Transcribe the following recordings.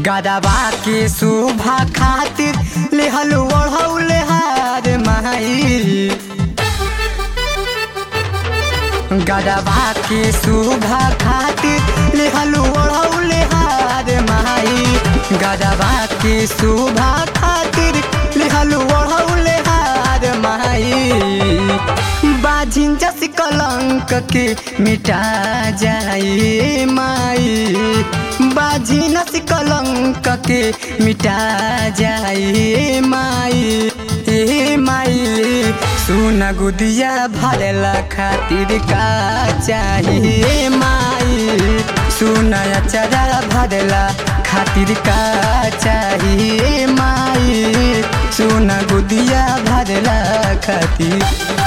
गदवा के शोभा खातिर लेहल ओढ़ौले हार माई। गदवा के शोभा खातिर लेहल ओढ़ौले हार माई। गदवा के शोभा खातिर लेहल ओढ़ौले हार माई। बाझिन जस कलंक के मिटा जाए माई। बाझिन जस कलंक के मिटा जाए माई। ए माई सुना गुदिया भरला खातिर का चाहिए माई। सुना अचरा भरला खातिर का चाहिए माई। सुना गुदिया भरला खातिर।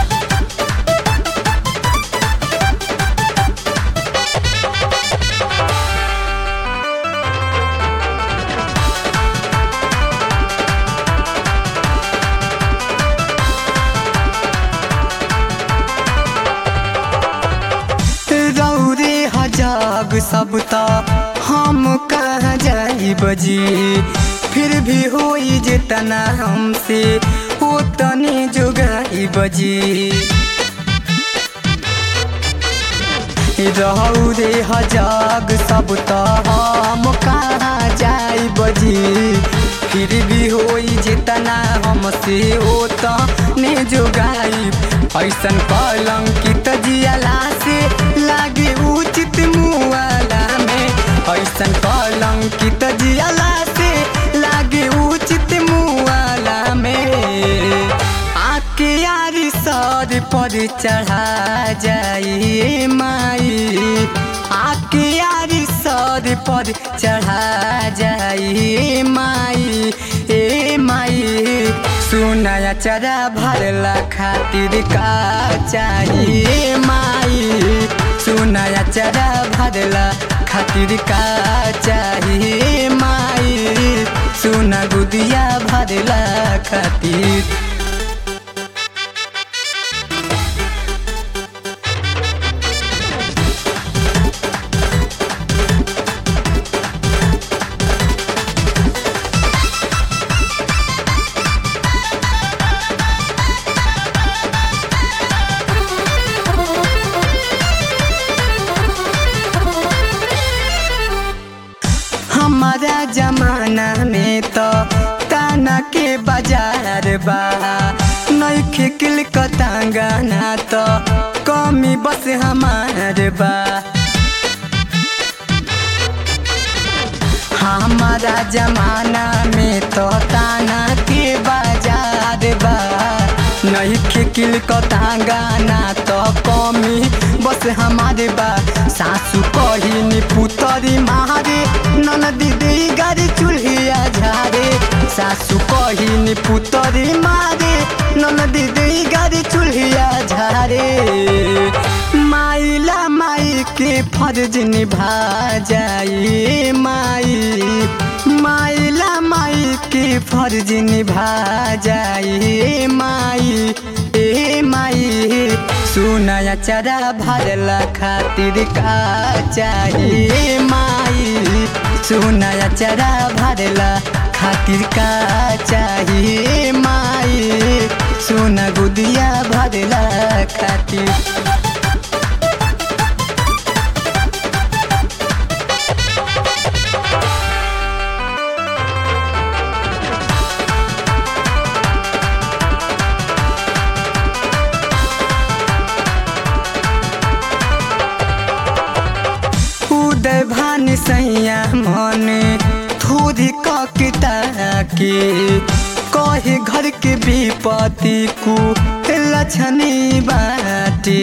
जग सब ता हम कहाँ जाई बजी। फिर भी होई जितना हमसे उतने जुगाई बजी। रहू रे जग सब ता हम कहाँ जाई बजी। फिर भी होई जितना हमसे उतने जुगाई। ऐसन कलंकित जियाला से लागे उचित मुआला में। ऐसन कलंकित जियाला से लागे उचित मुआला में। आके यारी सर पर चढ़ा जाइए माई। आके यारी सर पर चढ़ा जाइए माई। ए माई सुना अचरा भरला खातिर का चाहिए माई। सुना अचरा भरला खातिर का चाहिए माई। सुना गुदिया भरला खातिर। हमारा जमाना में तो ताना के बाजार बा। नइखे किलकता गाना तो कमी बस हमार बा। हमारा जमाना में तो ताना के बाजार बा। नइखे किलकता गाना तो कमी बस हमारे बा। सासू कहिनी पुतरी मारे ननदी देई गारी चूल्हिया झारे। सासू कहिनी पुतरी मारे ननदी देई गारी चूल्हिया झारे। माइला माई के फर्ज निभा जाई माई। माइला माई के फर्ज निभा जाई माई। ए माई सुना अचरा भरला खातिर का चाहिए माई। सुना अचरा भरला खातिर का चाहिए माई। सुना गुदिया भरला खातिर। भान सैया मन थोड़ी ककिता के कहे घर के विपत्ति को लक्षणी बाटे।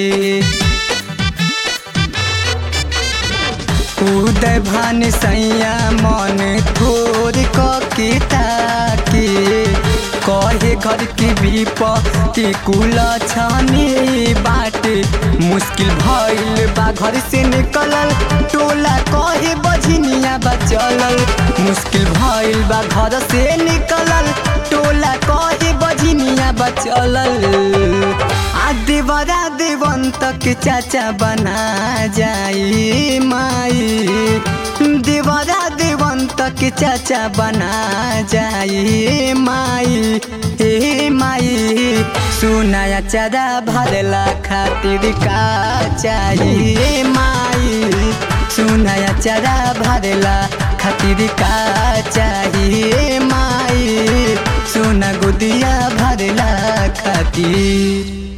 उदय भान सैया मन थोड़ी ककिता के कहे घर के विपत्ति को लक्षणी बाटे। मुश्किल भइल बा घर से निकलल टोला कहे बझनिया बचलल। मुश्किल भइल बा घर से निकलल टोला कहे बझनिया बचलल। देवरा देवंत के चाचा बना जाई माई। देवरा देवंत तक चाचा बना जाई माई हे माई सुनाया चारा भरला खातिर का चाहिए माई सुनाया चारा भरला खातिर का चाहिए माई सोना गोदिया भरला खातिर।